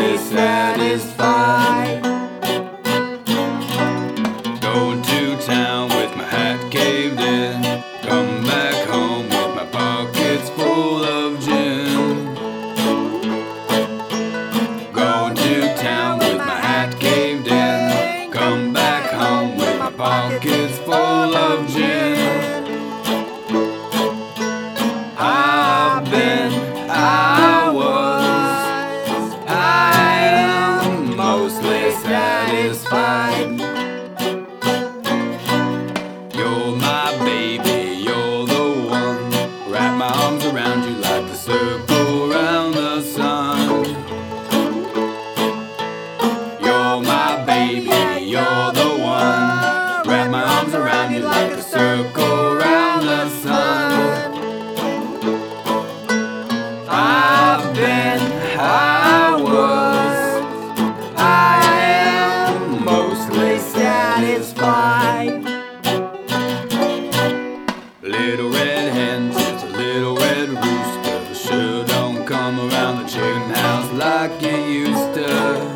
mostly satisfied. Going to town with my hat caved in, come back home with my pockets full of gin. Going to town with my hat caved in, come back home with my pockets full of gin. I was, I am mostly satisfied. You're my baby, you're the one. Wrap my arms around you like the circle around the sun. You're my baby, you're the one. Wrap my arms around you like a circle around the sun. I was, I am mostly satisfied. Little red hen chirps a little red rooster. Sure don't come around the chicken house like you used to.